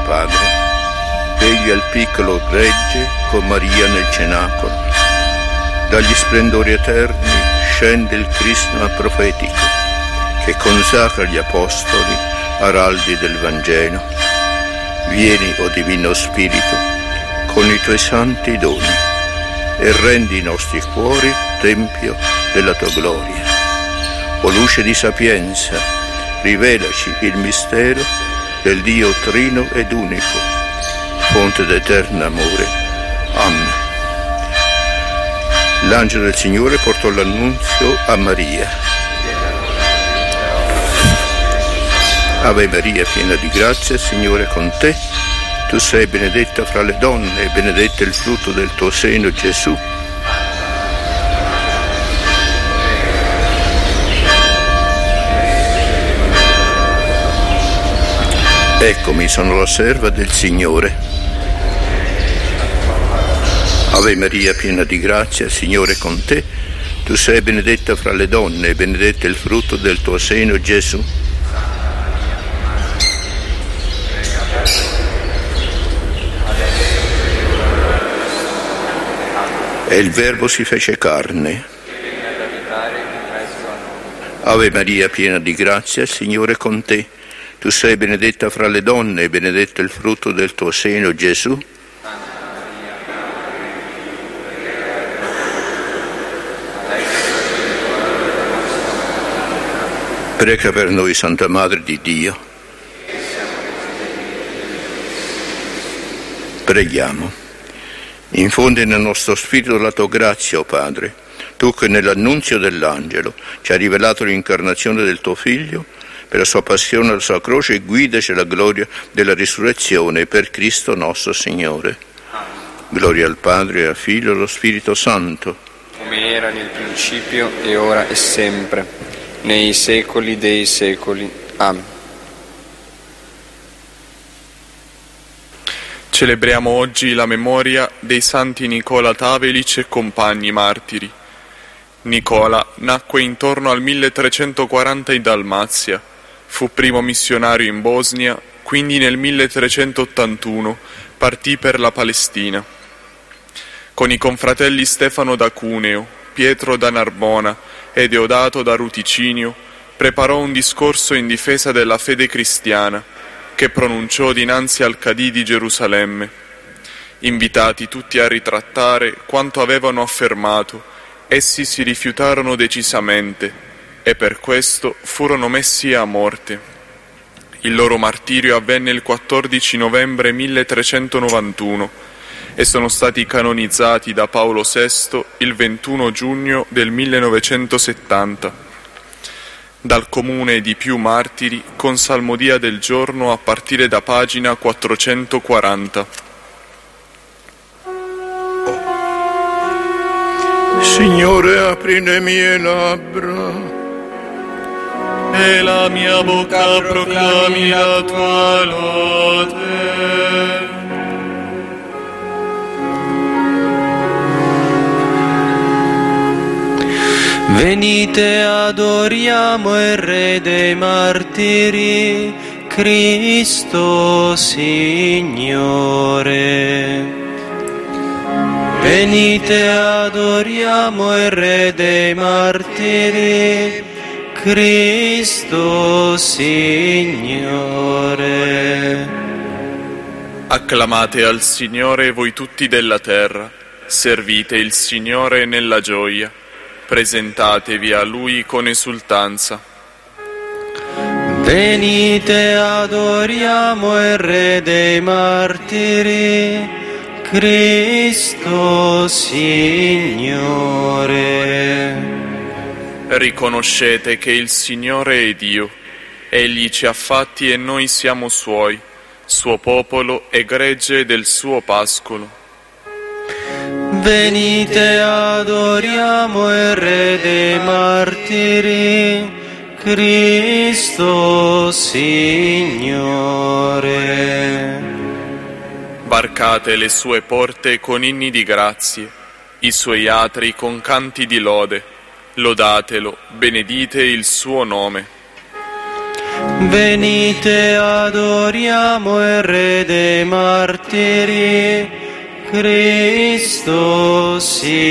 Padre, egli al piccolo gregge con Maria nel cenacolo. Dagli splendori eterni scende il crisma profetico che consacra gli apostoli, araldi del Vangelo. Vieni, o Divino Spirito, con i tuoi santi doni e rendi i nostri cuori tempio della tua gloria. O luce di sapienza, rivelaci il mistero del Dio trino ed unico, fonte d'eterno amore. Amen. L'angelo del Signore portò l'annunzio a Maria. Ave Maria, piena di grazia, il Signore è con te. Tu sei benedetta fra le donne e benedetto il frutto del tuo seno, Gesù. Eccomi, sono la serva del Signore. Ave Maria, piena di grazia, il Signore è con te. Tu sei benedetta fra le donne e benedetto il frutto del tuo seno, Gesù. E il Verbo si fece carne. Ave Maria, piena di grazia, il Signore è con te. Tu sei benedetta fra le donne e benedetto il frutto del tuo seno, Gesù. Prega per noi, Santa Madre di Dio. Preghiamo. Infondi nel nostro spirito la tua grazia, o Padre, tu che nell'annunzio dell'angelo ci hai rivelato l'incarnazione del tuo Figlio, per la sua passione e la sua croce, guidaci alla gloria della risurrezione per Cristo nostro Signore. Gloria al Padre, al Figlio e allo Spirito Santo. Come era nel principio e ora e sempre, nei secoli dei secoli. Amen. Celebriamo oggi la memoria dei santi Nicola Tavelic e compagni martiri. Nicola nacque intorno al 1340 in Dalmazia. Fu primo missionario in Bosnia, quindi nel 1381 partì per la Palestina. Con i confratelli Stefano da Cuneo, Pietro da Narbona e Deodato da Ruticinio preparò un discorso in difesa della fede cristiana che pronunciò dinanzi al Cadì di Gerusalemme. Invitati tutti a ritrattare quanto avevano affermato, essi si rifiutarono decisamente e per questo furono messi a morte. Il loro martirio avvenne il 14 novembre 1391 e sono stati canonizzati da Paolo VI il 21 giugno del 1970. Dal comune di più martiri con salmodia del giorno a partire da pagina 440. Signore, apri le mie labbra e la mia bocca proclami la tua lode. Venite, adoriamo il Re dei martiri, Cristo Signore. Venite, adoriamo il Re dei martiri, Cristo Signore. Acclamate al Signore voi tutti della terra, servite il Signore nella gioia. Presentatevi a Lui con esultanza. Venite, adoriamo il Re dei martiri, Cristo Signore. Riconoscete che il Signore è Dio. Egli ci ha fatti e noi siamo Suoi, Suo popolo e gregge del Suo pascolo. Venite, adoriamo il Re dei martiri, Cristo Signore. Varcate le sue porte con inni di grazie, i suoi atri con canti di lode. Lodatelo, benedite il suo nome. Venite, adoriamo il Re dei martiri, Cristo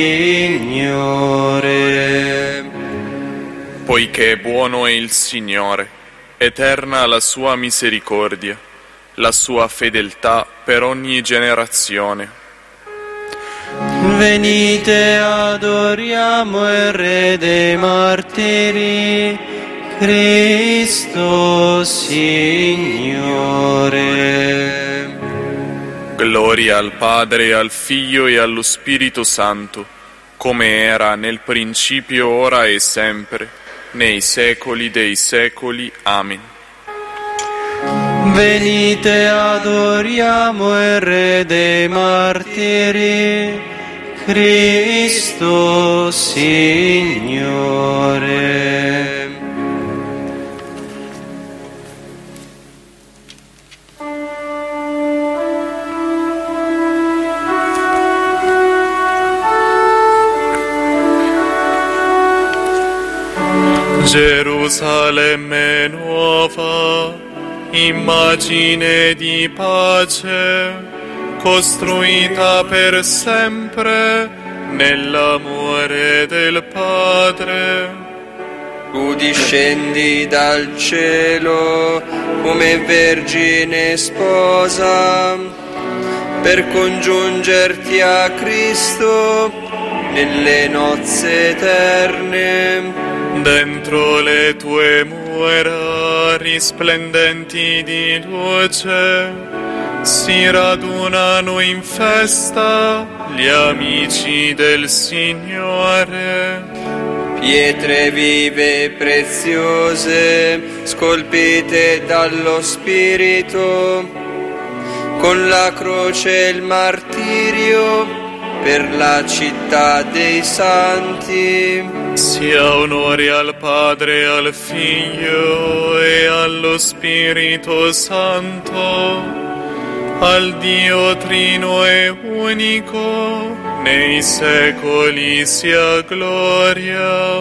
Signore. Poiché buono è il Signore, eterna la sua misericordia, la sua fedeltà per ogni generazione. Venite, adoriamo il Re dei martiri, Cristo Signore. Gloria al Padre, al Figlio e allo Spirito Santo, come era nel principio, ora e sempre, nei secoli dei secoli. Amen. Venite, adoriamo il Re dei martiri, Cristo Signore. Gerusalemme nuova, immagine di pace, costruita per sempre nell'amore del Padre. Tu discendi dal cielo come vergine sposa, per congiungerti a Cristo nelle nozze eterne. Dentro le tue mura risplendenti di luce si radunano in festa gli amici del Signore. Pietre vive e preziose, scolpite dallo Spirito, con la croce e il martirio per la città dei santi. Sia onore al Padre, al Figlio e allo Spirito Santo, al Dio Trino e unico, nei secoli sia gloria.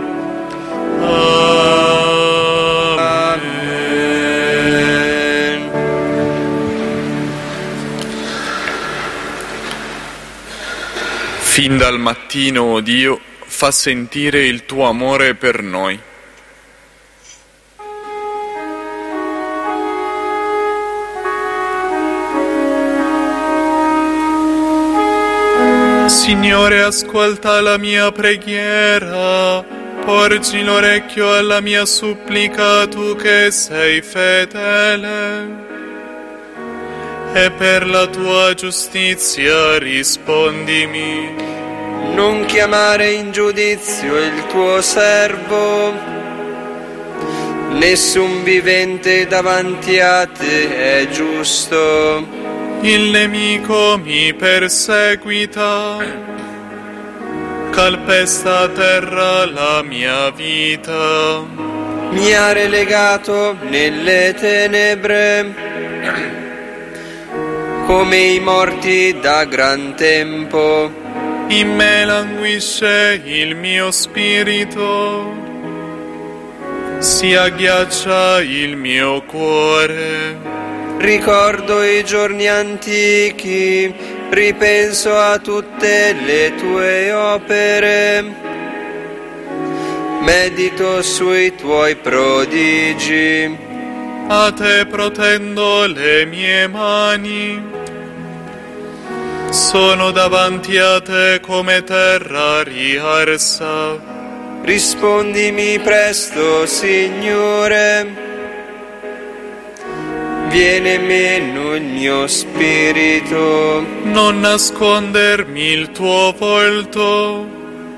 Amen. Fin dal mattino, o Dio, fa sentire il tuo amore per noi. Signore, ascolta la mia preghiera, porgi l'orecchio alla mia supplica, tu che sei fedele. E per la tua giustizia rispondimi. Non chiamare in giudizio il tuo servo, nessun vivente davanti a te è giusto. Il nemico mi perseguita, calpesta a terra la mia vita. Mi ha relegato nelle tenebre, come i morti da gran tempo. In me languisce il mio spirito, si agghiaccia il mio cuore. Ricordo i giorni antichi, ripenso a tutte le tue opere, medito sui tuoi prodigi. A te protendo le mie mani, sono davanti a te come terra riarsa. Rispondimi presto, Signore, viene meno il mio spirito. Non nascondermi il tuo volto,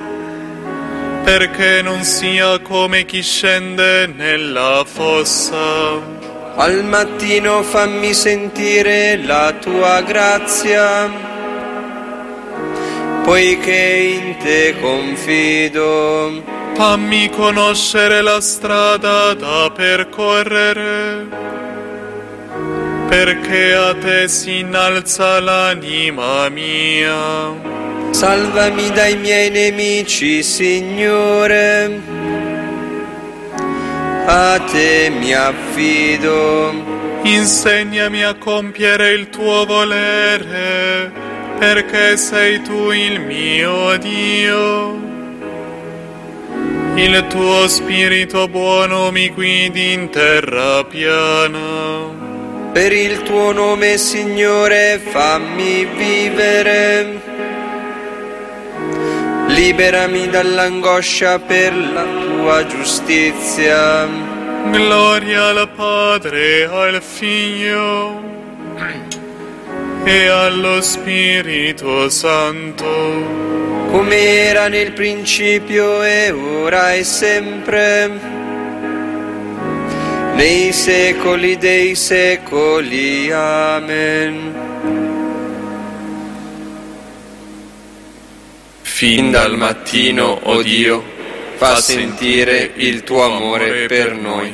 perché non sia come chi scende nella fossa. Al mattino fammi sentire la tua grazia, poiché in te confido. Fammi conoscere la strada da percorrere, perché a te si innalza l'anima mia. Salvami dai miei nemici, Signore. a te mi affido. Insegnami a compiere il tuo volere, perché sei tu il mio Dio. Il tuo spirito buono mi guidi in terra piana. Per il tuo nome, Signore, fammi vivere. Liberami dall'angoscia per la tua giustizia. Gloria al Padre, al Figlio e allo Spirito Santo, come era nel principio e ora e sempre, nei secoli dei secoli. Amen. Fin dal mattino, o Dio, fa sentire il tuo amore per noi.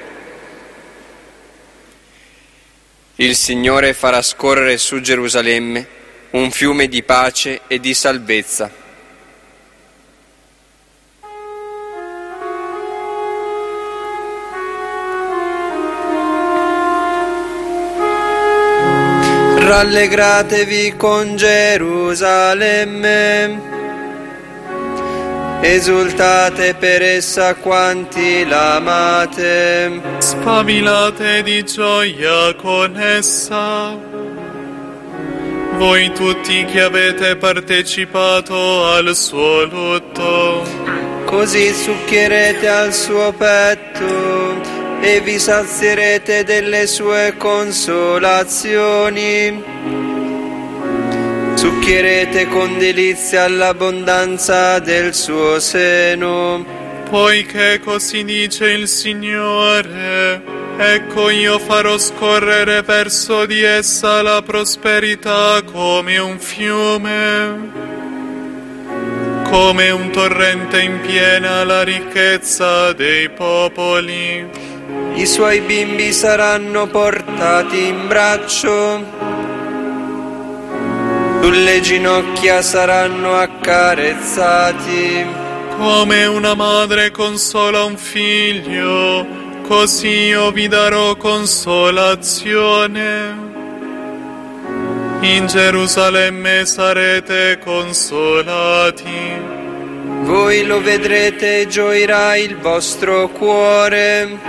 Il Signore farà scorrere su Gerusalemme un fiume di pace e di salvezza. Rallegratevi con Gerusalemme, esultate per essa quanti l'amate. spabilate di gioia con essa, voi tutti che avete partecipato al suo lutto. Così succhierete al suo petto e vi sazierete delle sue consolazioni. Succhierete con delizia all'abbondanza del suo seno. Poiché così dice il Signore, ecco io farò scorrere verso di essa la prosperità come un fiume, come un torrente in piena la ricchezza dei popoli. I suoi bimbi saranno portati in braccio, sulle ginocchia saranno accarezzati. Come una madre consola un figlio, così io vi darò consolazione. In Gerusalemme sarete consolati. Voi lo vedrete e gioirà il vostro cuore.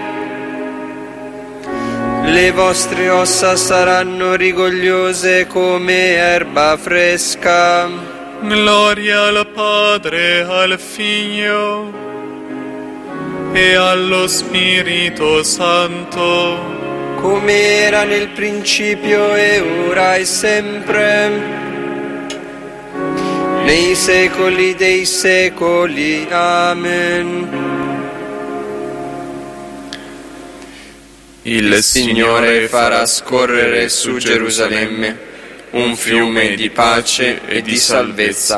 Le vostre ossa saranno rigogliose come erba fresca. Gloria al Padre, al Figlio e allo Spirito Santo, come era nel principio e ora e sempre, nei secoli dei secoli. Amen. Il Signore farà scorrere su Gerusalemme un fiume di pace e di salvezza.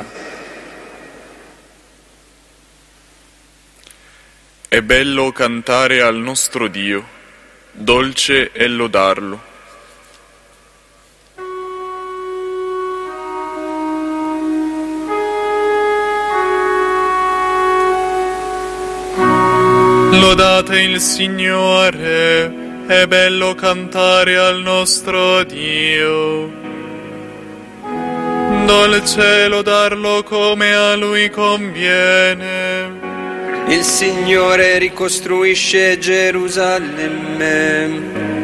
È bello cantare al nostro Dio, dolce è lodarlo. Lodate il Signore, è bello cantare al nostro Dio. Dolce lodarlo come a Lui conviene. Il Signore ricostruisce Gerusalemme,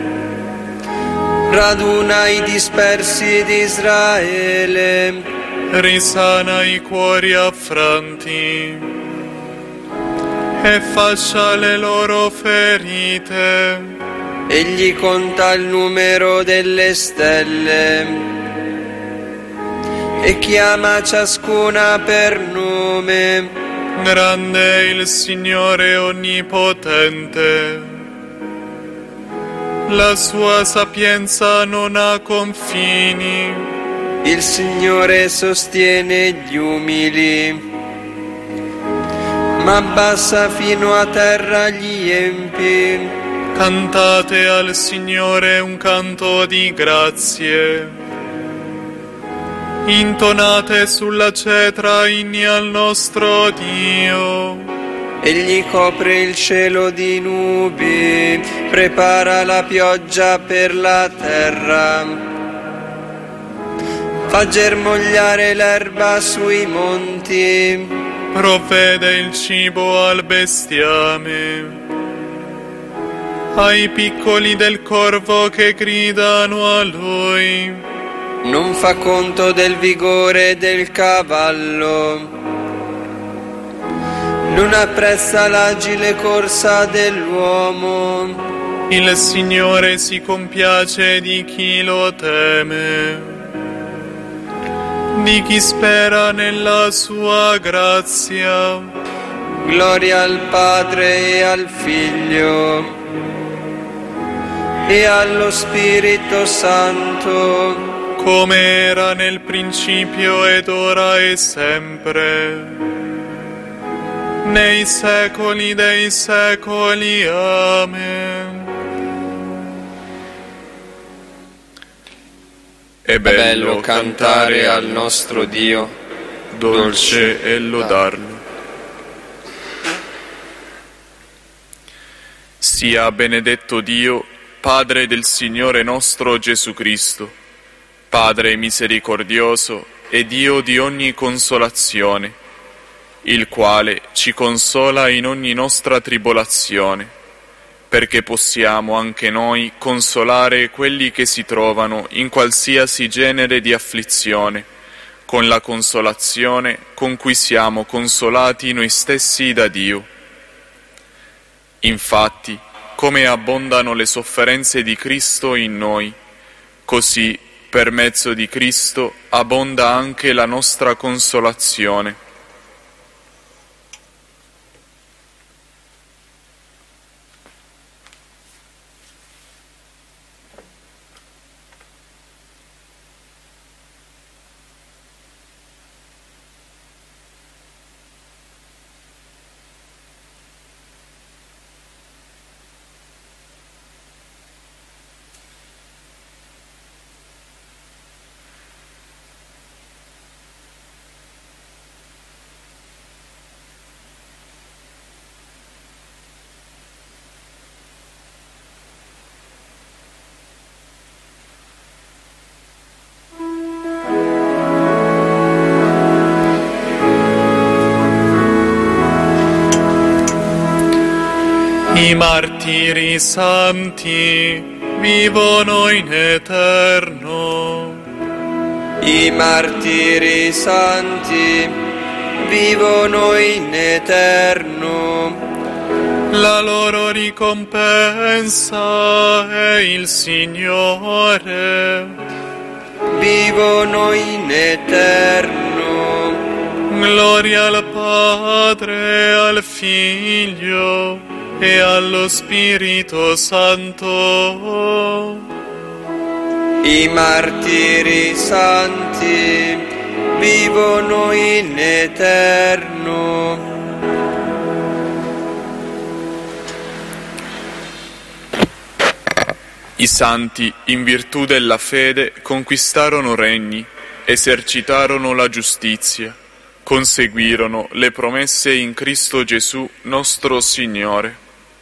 raduna i dispersi di Israele, Risana i cuori affranti e fascia le loro ferite. Egli conta il numero delle stelle e chiama ciascuna per nome. Grande è il Signore onnipotente, la sua sapienza non ha confini. Il Signore sostiene gli umili, ma abbassa fino a terra gli empi. Cantate al Signore un canto di grazie, intonate sulla cetra inni al nostro Dio. Egli copre il cielo di nubi, prepara la pioggia per la terra, fa germogliare l'erba sui monti, provvede il cibo al bestiame, ai piccoli del corvo che gridano a lui. Non fa conto del vigore del cavallo, non apprezza l'agile corsa dell'uomo. Il Signore si compiace di chi lo teme, di chi spera nella sua grazia. Gloria al Padre e al Figlio e allo Spirito Santo, come era nel principio ed ora e sempre, nei secoli dei secoli. Amen. È bello cantare al nostro Dio, dolce è lodarlo. Sia benedetto Dio, Padre del Signore nostro Gesù Cristo, Padre misericordioso e Dio di ogni consolazione, il quale ci consola in ogni nostra tribolazione, perché possiamo anche noi consolare quelli che si trovano in qualsiasi genere di afflizione, con la consolazione con cui siamo consolati noi stessi da Dio. Infatti, come abbondano le sofferenze di Cristo in noi, così per mezzo di Cristo abbonda anche la nostra consolazione. I martiri santi vivono in eterno. I martiri santi vivono in eterno. La loro ricompensa è il Signore. Vivono in eterno. Gloria al Padre, al Figlio e allo Spirito Santo. I martiri santi vivono in eterno. I santi, in virtù della fede, conquistarono regni, esercitarono la giustizia, conseguirono le promesse in Cristo Gesù nostro Signore.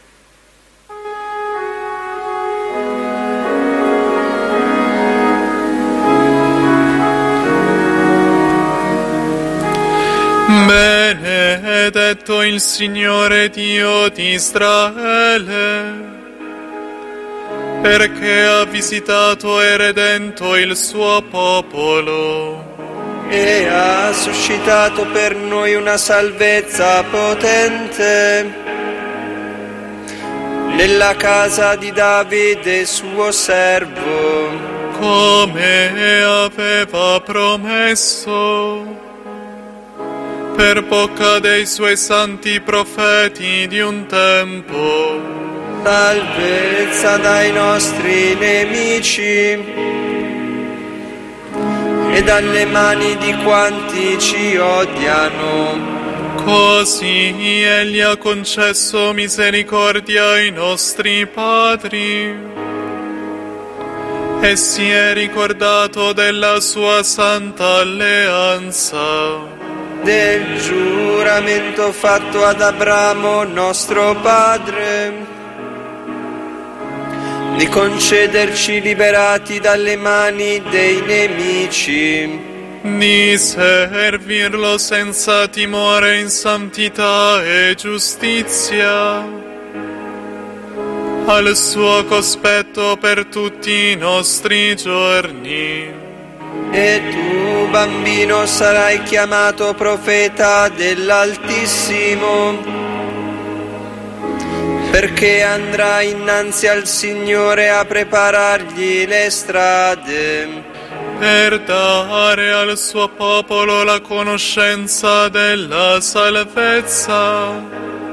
Benedetto il Signore Dio di Israele, perché ha visitato e redento il suo popolo e ha suscitato per noi una salvezza potente nella casa di Davide suo servo, come aveva promesso per bocca dei suoi santi profeti di un tempo. Salvezza dai nostri nemici e dalle mani di quanti ci odiano. Così Egli ha concesso misericordia ai nostri padri e si è ricordato della sua santa alleanza, del giuramento fatto ad Abramo nostro padre, di concederci liberati dalle mani dei nemici, di servirlo senza timore in santità e giustizia, al suo cospetto per tutti i nostri giorni. E tu, bambino, sarai chiamato profeta dell'Altissimo, perché andrai innanzi al Signore a preparargli le strade, per dare al suo popolo la conoscenza della salvezza,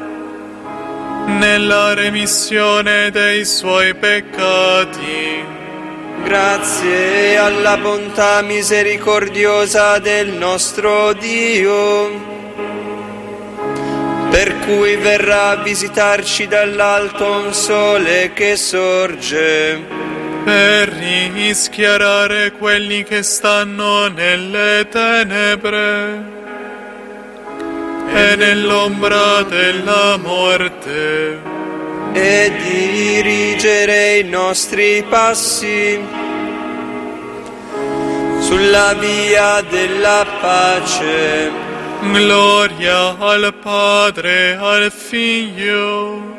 nella remissione dei suoi peccati, grazie alla bontà misericordiosa del nostro Dio, per cui verrà a visitarci dall'alto un sole che sorge, per rischiarare quelli che stanno nelle tenebre e nell'ombra della morte, e dirigere i nostri passi sulla via della pace. Gloria al Padre, al Figlio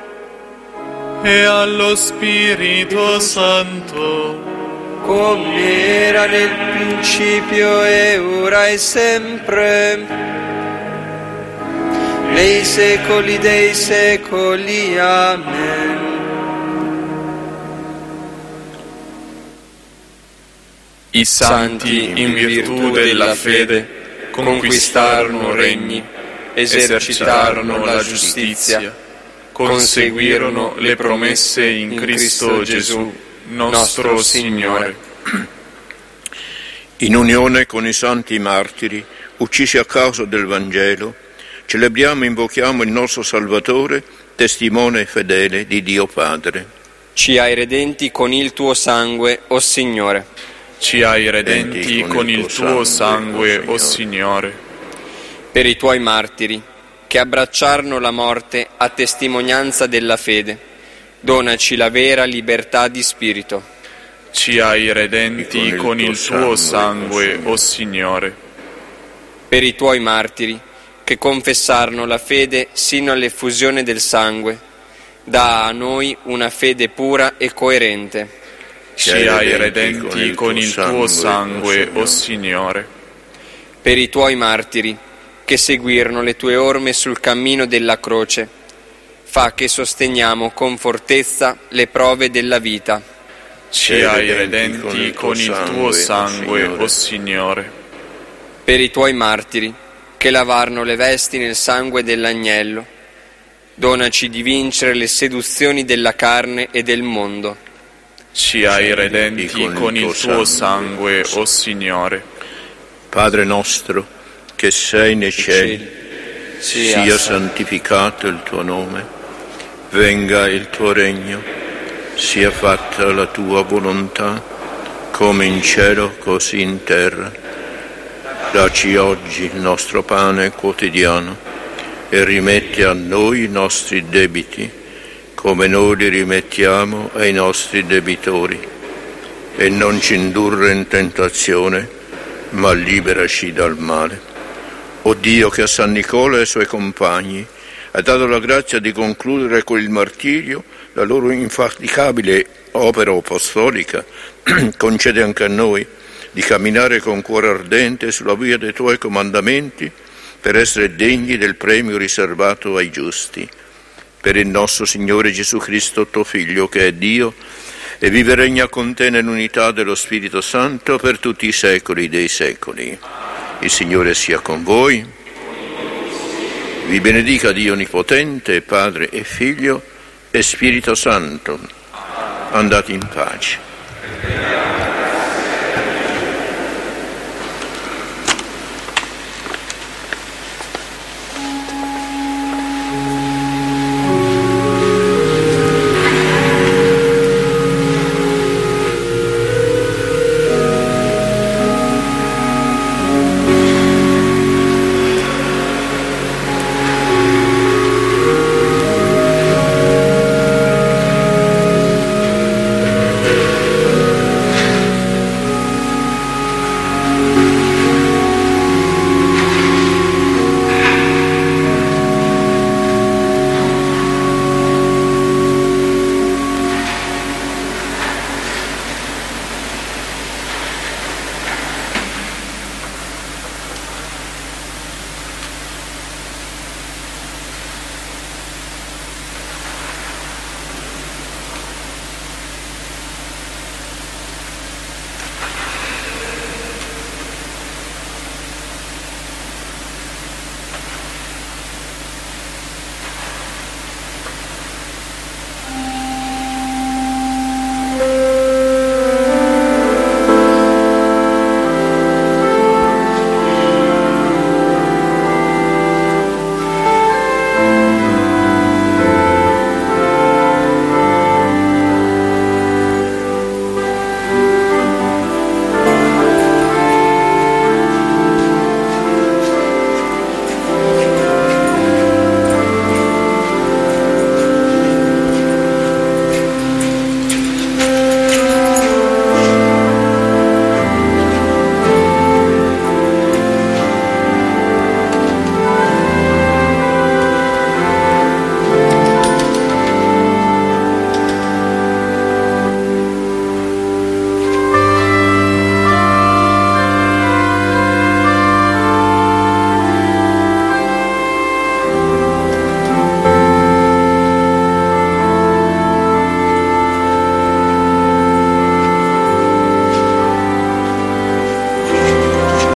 e allo Spirito Santo, come era nel principio e ora e sempre, nei secoli dei secoli. Amen. I santi, in virtù della fede, conquistarono regni, esercitarono la giustizia, conseguirono le promesse in Cristo Gesù, nostro Signore. In unione con i santi martiri, uccisi a causa del Vangelo, celebriamo e invochiamo il nostro Salvatore, testimone fedele di Dio Padre. Ci hai redenti con il tuo sangue, o Signore. Ci hai redenti con il tuo sangue, o Signore. Per i tuoi martiri, che abbracciarono la morte a testimonianza della fede, donaci la vera libertà di spirito. Ci hai redenti con il tuo sangue, o Signore. Per i tuoi martiri, che confessarono la fede sino all'effusione del sangue, dà a noi una fede pura e coerente. Ci hai redenti con il tuo sangue, o Signore. Per i tuoi martiri, che seguirono le tue orme sul cammino della croce, fa che sosteniamo con fortezza le prove della vita. Ci hai redenti con il tuo sangue, o Signore. Per i tuoi martiri, che lavarono le vesti nel sangue dell'agnello, donaci di vincere le seduzioni della carne e del mondo. Ci hai redenti con il tuo sangue, o Signore. Padre nostro, che sei nei cieli, sia santificato il tuo nome, venga il tuo regno, sia fatta la tua volontà, come in cielo così in terra. Dacci oggi il nostro pane quotidiano e rimetti a noi i nostri debiti, come noi li rimettiamo ai nostri debitori, e non ci indurre in tentazione, ma liberaci dal male. O Dio, che a San Nicola e ai suoi compagni ha dato la grazia di concludere con il martirio la loro infaticabile opera apostolica, concede anche a noi di camminare con cuore ardente sulla via dei tuoi comandamenti per essere degni del premio riservato ai giusti. Per il nostro Signore Gesù Cristo, tuo Figlio, che è Dio, e vive e regna con te nell'unità dello Spirito Santo per tutti i secoli dei secoli. Il Signore sia con voi. Vi benedica Dio Onnipotente, Padre e Figlio e Spirito Santo. Andate in pace.